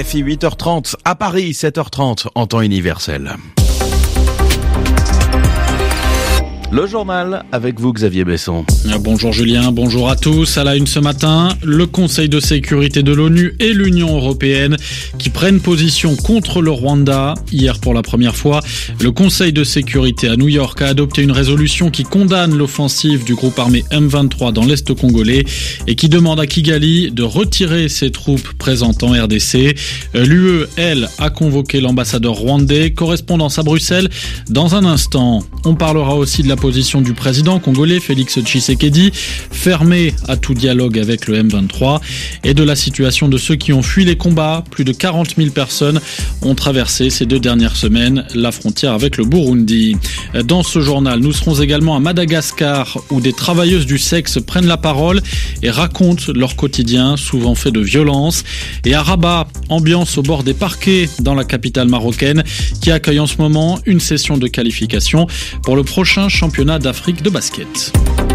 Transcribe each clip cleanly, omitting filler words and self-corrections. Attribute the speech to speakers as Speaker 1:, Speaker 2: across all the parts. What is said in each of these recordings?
Speaker 1: RFI 8h30, à Paris 7h30 en temps universel. Le journal avec vous Xavier Besson.
Speaker 2: Bonjour Julien, bonjour à tous. À la une ce matin, le Conseil de sécurité de l'ONU et l'Union européenne qui prennent position contre le Rwanda. Hier pour la première fois, le Conseil de sécurité à New York a adopté une résolution qui condamne l'offensive du groupe armé M23 dans l'Est congolais et qui demande à Kigali de retirer ses troupes présentes en RDC. L'UE, elle, a convoqué l'ambassadeur rwandais. Correspondance à Bruxelles. Dans un instant, on parlera aussi de la position du président congolais Félix Tshisekedi, fermé à tout dialogue avec le M23, et de la situation de ceux qui ont fui les combats. Plus de 40 000 personnes ont traversé ces 2 dernières semaines la frontière avec le Burundi. Dans ce journal, nous serons également à Madagascar, où des travailleuses du sexe prennent la parole et racontent leur quotidien, souvent fait de violence. Et à Rabat, ambiance au bord des parquets dans la capitale marocaine, qui accueille en ce moment une session de qualification pour le prochain championnat d'Afrique de basket.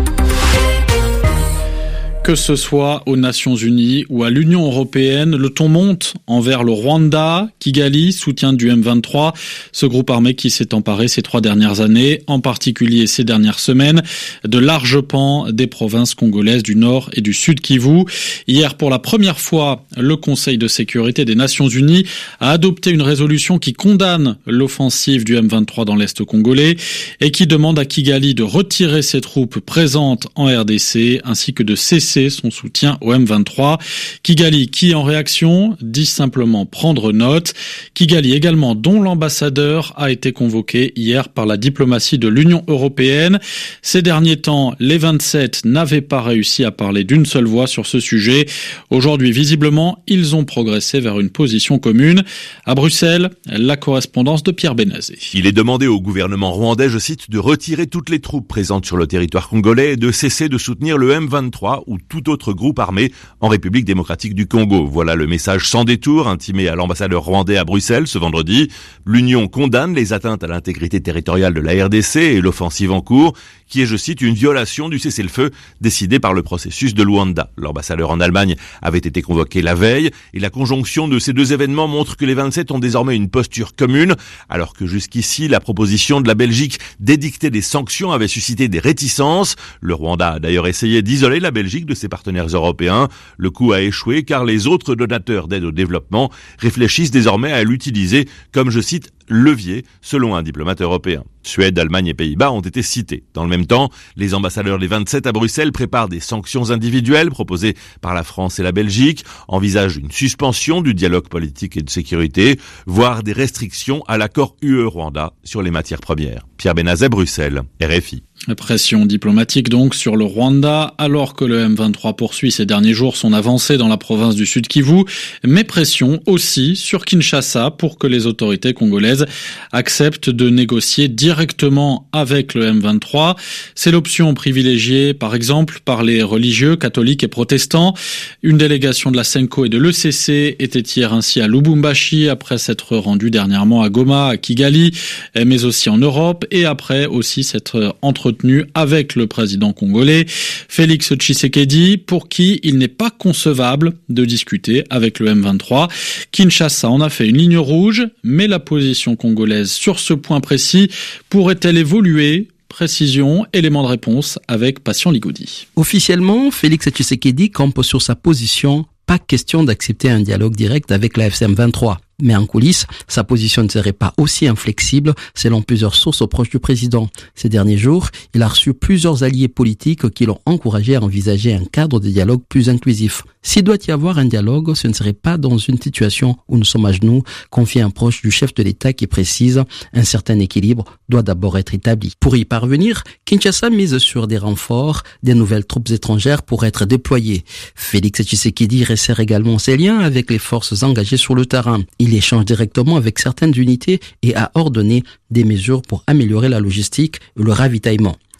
Speaker 2: Que ce soit aux Nations Unies ou à l'Union européenne, le ton monte envers le Rwanda. Kigali, soutien du M23, ce groupe armé qui s'est emparé ces 3 dernières années, en particulier ces dernières semaines, de larges pans des provinces congolaises du Nord et du Sud Kivu. Hier, pour la première fois, le Conseil de sécurité des Nations Unies a adopté une résolution qui condamne l'offensive du M23 dans l'Est congolais et qui demande à Kigali de retirer ses troupes présentes en RDC ainsi que de cesser son soutien au M23. Kigali qui, en réaction, dit simplement prendre note. Kigali également, dont l'ambassadeur a été convoqué hier par la diplomatie de l'Union européenne. Ces derniers temps, les 27 n'avaient pas réussi à parler d'une seule voix sur ce sujet. Aujourd'hui, visiblement, ils ont progressé vers une position commune. À Bruxelles, la correspondance de Pierre Benazé.
Speaker 3: Il est demandé au gouvernement rwandais, je cite, de retirer toutes les troupes présentes sur le territoire congolais et de cesser de soutenir le M23 ou tout autre groupe armé en République démocratique du Congo. Voilà le message sans détour intimé à l'ambassadeur rwandais à Bruxelles ce vendredi. L'Union condamne les atteintes à l'intégrité territoriale de la RDC et l'offensive en cours, qui est, je cite, une violation du cessez-le-feu décidé par le processus de Luanda. L'ambassadeur en Allemagne avait été convoqué la veille et la conjonction de ces 2 événements montre que les 27 ont désormais une posture commune, alors que jusqu'ici, la proposition de la Belgique d'édicter des sanctions avait suscité des réticences. Le Rwanda a d'ailleurs essayé d'isoler la Belgique de ses partenaires européens. Le coup a échoué car les autres donateurs d'aide au développement réfléchissent désormais à l'utiliser comme, je cite, levier, selon un diplomate européen. Suède, Allemagne et Pays-Bas ont été cités. Dans le même temps, les ambassadeurs des 27 à Bruxelles préparent des sanctions individuelles proposées par la France et la Belgique, envisagent une suspension du dialogue politique et de sécurité, voire des restrictions à l'accord UE-Rwanda sur les matières premières. Pierre Benazet, Bruxelles, RFI.
Speaker 2: Pression diplomatique donc sur le Rwanda, alors que le M23 poursuit ces derniers jours son avancée dans la province du Sud Kivu, mais pression aussi sur Kinshasa pour que les autorités congolaises acceptent de négocier directement avec le M23. C'est l'option privilégiée, par exemple, par les religieux catholiques et protestants. Une délégation de la Senko et de l'ECC était hier ainsi à Lubumbashi, après s'être rendue dernièrement à Goma, à Kigali, mais aussi en Europe, et après aussi s'être entretenu avec le président congolais Félix Tshisekedi, pour qui il n'est pas concevable de discuter avec le M23. Kinshasa en a fait une ligne rouge, mais la position congolaise sur ce point précis pourrait-elle évoluer ? Précision, élément de réponse avec Patient Ligoudi.
Speaker 4: Officiellement, Félix Tshisekedi campe sur sa position. Pas question d'accepter un dialogue direct avec la FCM23. Mais en coulisses, sa position ne serait pas aussi inflexible selon plusieurs sources proches du président. Ces derniers jours, il a reçu plusieurs alliés politiques qui l'ont encouragé à envisager un cadre de dialogue plus inclusif. S'il doit y avoir un dialogue, ce ne serait pas dans une situation où nous sommes à genoux, confie un proche du chef de l'État qui précise un certain équilibre doit d'abord être établi. Pour y parvenir, Kinshasa mise sur des renforts, des nouvelles troupes étrangères pour être déployées. Félix Tshisekedi resserre également ses liens avec les forces engagées sur le terrain. Il échange directement avec certaines unités et a ordonné des mesures pour améliorer la logistique et le ravitaillement.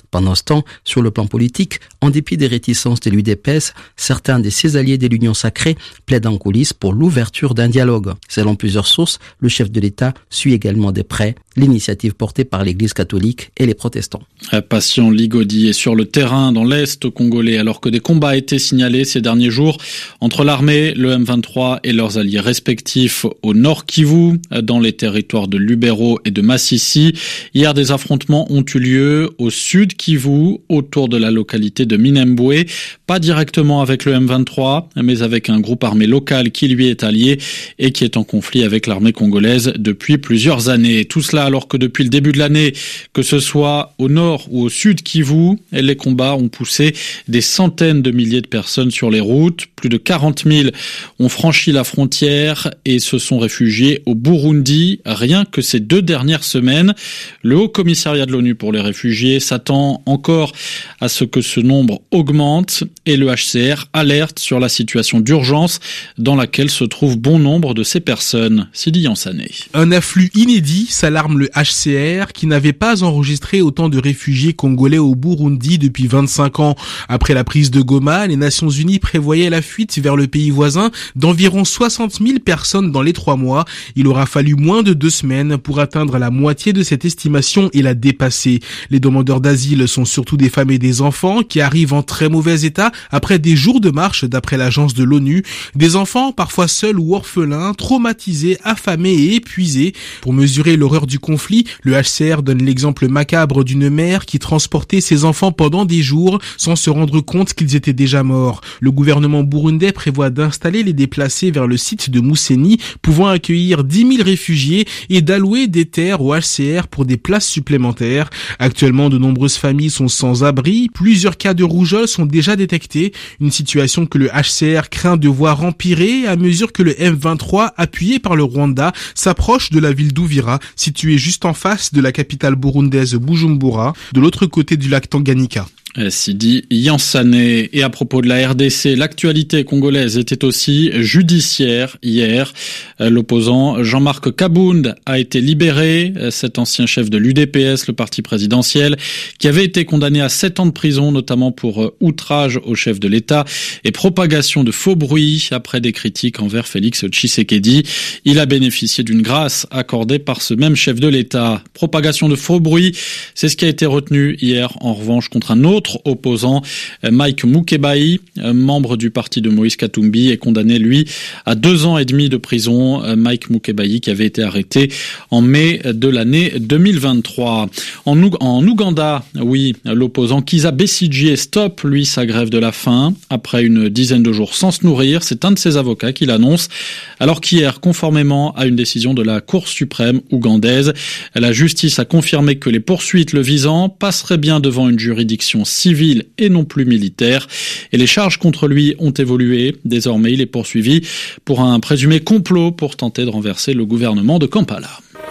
Speaker 4: Pendant ce temps, sur le plan politique, en dépit des réticences de l'UDPS, certains de ses alliés de l'Union sacrée plaident en coulisses pour l'ouverture d'un dialogue. Selon plusieurs sources, le chef de l'État suit également de près l'initiative portée par l'Église catholique et les protestants.
Speaker 2: Patient Ligodi est sur le terrain dans l'Est congolais alors que des combats étaient signalés ces derniers jours entre l'armée, le M23 et leurs alliés respectifs au Nord Kivu, dans les territoires de Lubero et de Masisi. Hier, des affrontements ont eu lieu au Sud Kivu, autour de la localité de Minembwe, pas directement avec le M23, mais avec un groupe armé local qui lui est allié et qui est en conflit avec l'armée congolaise depuis plusieurs années. Tout cela alors que depuis le début de l'année, que ce soit au nord ou au sud Kivu, les combats ont poussé des centaines de milliers de personnes sur les routes. Plus de 40 000 ont franchi la frontière et se sont réfugiés au Burundi, rien que ces 2 dernières semaines. Le Haut Commissariat de l'ONU pour les réfugiés s'attend encore à ce que ce nombre augmente et le HCR alerte sur la situation d'urgence dans laquelle se trouve bon nombre de ces personnes. Sidi Yansané.
Speaker 5: Un afflux inédit s'alarme le HCR qui n'avait pas enregistré autant de réfugiés congolais au Burundi depuis 25 ans. Après la prise de Goma, les Nations Unies prévoyaient la fuite vers le pays voisin d'environ 60 000 personnes dans les 3 mois. Il aura fallu moins de 2 semaines pour atteindre la moitié de cette estimation et la dépasser. Les demandeurs d'asile sont surtout des femmes et des enfants qui arrivent en très mauvais état après des jours de marche d'après l'agence de l'ONU. Des enfants parfois seuls ou orphelins, traumatisés, affamés et épuisés. Pour mesurer l'horreur du conflit, le HCR donne l'exemple macabre d'une mère qui transportait ses enfants pendant des jours sans se rendre compte qu'ils étaient déjà morts. Le gouvernement burundais prévoit d'installer les déplacés vers le site de Mousséni, pouvant accueillir 10 000 réfugiés et d'allouer des terres au HCR pour des places supplémentaires. Actuellement, de nombreuses familles sont sans abri. Plusieurs cas de rougeole sont déjà détectés. Une situation que le HCR craint de voir empirer à mesure que le M23, appuyé par le Rwanda, s'approche de la ville d'Uvira, située juste en face de la capitale burundaise Bujumbura, de l'autre côté du lac Tanganyika.
Speaker 2: Sidi Yansané. Et à propos de la RDC, l'actualité congolaise était aussi judiciaire hier. L'opposant Jean-Marc Kabound a été libéré, cet ancien chef de l'UDPS, le parti présidentiel, qui avait été condamné à 7 ans de prison, notamment pour outrage au chef de l'État et propagation de faux bruits après des critiques envers Félix Tshisekedi. Il a bénéficié d'une grâce accordée par ce même chef de l'État. Propagation de faux bruits, c'est ce qui a été retenu hier, en revanche, contre un autre opposant, Mike Mukebai, membre du parti de Moïse Katumbi, est condamné, lui, à 2 ans et demi de prison. Mike Mukebai qui avait été arrêté en mai de l'année 2023. En Ouganda, oui, l'opposant Kizza Besigye stoppe, lui, sa grève de la faim. Après une dizaine de jours sans se nourrir, c'est un de ses avocats qui l'annonce. Alors qu'hier, conformément à une décision de la Cour suprême ougandaise, la justice a confirmé que les poursuites le visant passeraient bien devant une juridiction civil et non plus militaire. Et les charges contre lui ont évolué. Désormais, il est poursuivi pour un présumé complot pour tenter de renverser le gouvernement de Kampala.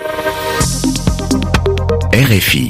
Speaker 1: RFI.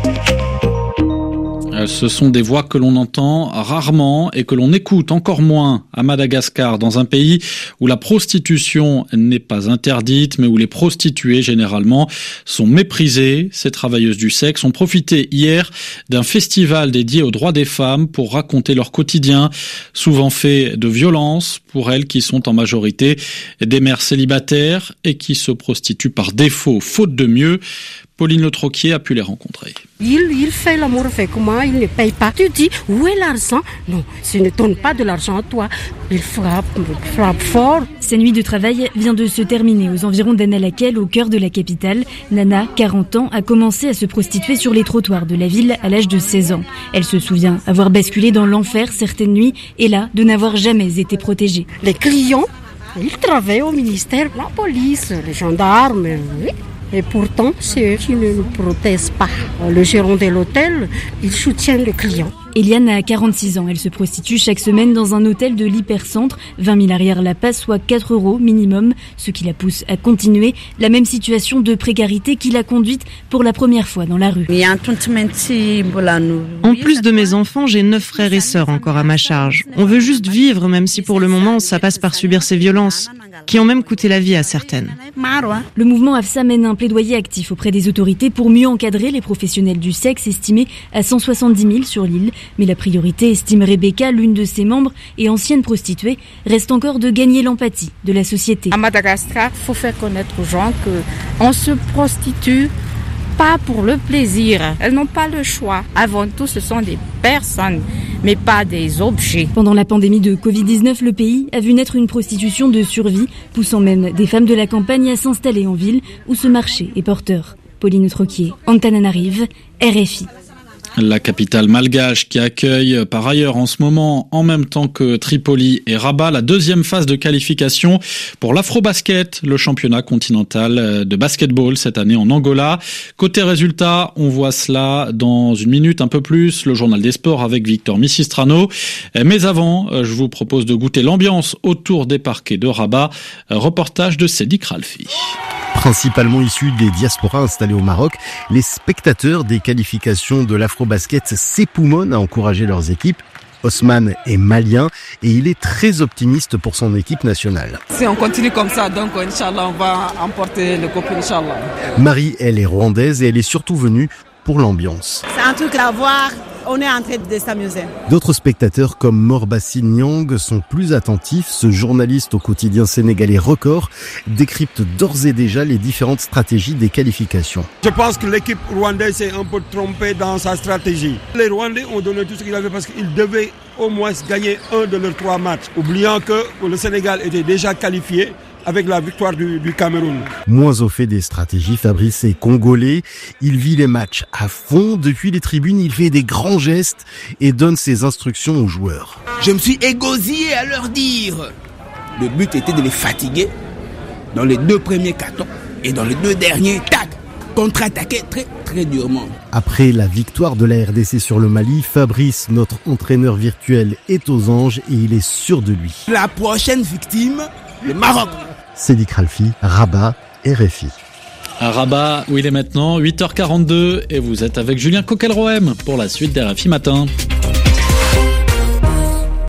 Speaker 2: Ce sont des voix que l'on entend rarement et que l'on écoute encore moins à Madagascar, dans un pays où la prostitution n'est pas interdite, mais où les prostituées, généralement, sont méprisées. Ces travailleuses du sexe ont profité hier d'un festival dédié aux droits des femmes pour raconter leur quotidien, souvent fait de violence pour elles qui sont en majorité des mères célibataires et qui se prostituent par défaut, faute de mieux. Pauline Le Troquier a pu les rencontrer.
Speaker 6: Il fait l'amour avec moi, il ne paye pas. Tu dis, où est l'argent? Non, je ne donne pas de l'argent à toi. Il frappe fort.
Speaker 7: Sa nuit de travail vient de se terminer aux environs d'Annalakel, au cœur de la capitale. Nana, 40 ans, a commencé à se prostituer sur les trottoirs de la ville à l'âge de 16 ans. Elle se souvient avoir basculé dans l'enfer certaines nuits et là, de n'avoir jamais été protégée.
Speaker 6: Les clients, ils travaillent au ministère, la police, les gendarmes, oui. Et pourtant, c'est eux qui ne nous protègent pas. Le gérant de l'hôtel, il soutient les clients.
Speaker 7: Eliane a 46 ans. Elle se prostitue chaque semaine dans un hôtel de l'hypercentre. 20 000 arrière la passe, soit 4 € minimum, ce qui la pousse à continuer. La même situation de précarité qui l'a conduite pour la première fois dans la rue.
Speaker 8: En plus de mes enfants, j'ai 9 frères et sœurs encore à ma charge. On veut juste vivre, même si pour le moment, ça passe par subir ces violences, qui ont même coûté la vie à certaines.
Speaker 7: Le mouvement AFSA mène un plaidoyer actif auprès des autorités pour mieux encadrer les professionnels du sexe, estimés à 170 000 sur l'île. Mais la priorité, estime Rebecca, l'une de ses membres et ancienne prostituée, reste encore de gagner l'empathie de la société.
Speaker 6: À Madagascar, il faut faire connaître aux gens qu'on se prostitue pas pour le plaisir. Elles n'ont pas le choix. Avant tout, ce sont des personnes, mais pas des objets.
Speaker 7: Pendant la pandémie de Covid-19, le pays a vu naître une prostitution de survie, poussant même des femmes de la campagne à s'installer en ville où ce marché est porteur. Pauline Troquier, Antananarive, RFI.
Speaker 2: La capitale malgache qui accueille par ailleurs en ce moment, en même temps que Tripoli et Rabat, la deuxième phase de qualification pour l'Afrobasket, le championnat continental de basketball cette année en Angola. Côté résultat, on voit cela dans une minute un peu plus, le journal des sports avec Victor Missistrano. Mais avant, je vous propose de goûter l'ambiance autour des parquets de Rabat. Reportage de Cédric Ralfi.
Speaker 9: Principalement issus des diasporas installés au Maroc, les spectateurs des qualifications de l'Afrobasket s'époumonnent à encourager leurs équipes. Osman est malien et il est très optimiste pour son équipe nationale.
Speaker 10: Si on continue comme ça, donc Inch'Allah, on va emporter le coupe, Inch'Allah.
Speaker 9: Marie, elle est rwandaise et elle est surtout venue pour l'ambiance.
Speaker 11: C'est un truc à voir, on est en train de s'amuser.
Speaker 9: D'autres spectateurs comme Morbassi Nyang sont plus attentifs. Ce journaliste au quotidien sénégalais Record décrypte d'ores et déjà les différentes stratégies des qualifications.
Speaker 12: Je pense que l'équipe rwandaise s'est un peu trompée dans sa stratégie. Les Rwandais ont donné tout ce qu'ils avaient parce qu'ils devaient au moins gagner un de leurs 3 matchs, oubliant que le Sénégal était déjà qualifié avec la victoire du Cameroun.
Speaker 9: Moins au fait des stratégies, Fabrice est congolais. Il vit les matchs à fond. Depuis les tribunes, il fait des grands gestes et donne ses instructions aux joueurs.
Speaker 13: Je me suis égosillé à leur dire. Le but était de les fatiguer dans les 2 premiers cartons et dans les 2 derniers, tac, contre-attaquer très très durement.
Speaker 9: Après la victoire de la RDC sur le Mali, Fabrice, notre entraîneur virtuel, est aux anges et il est sûr de lui.
Speaker 13: La prochaine victime, le Maroc.
Speaker 9: Cédric Ralfi, Rabat, RFI.
Speaker 2: À Rabat, où il est maintenant 8h42 et vous êtes avec Julien Coquelroem pour la suite d'RFI Matin.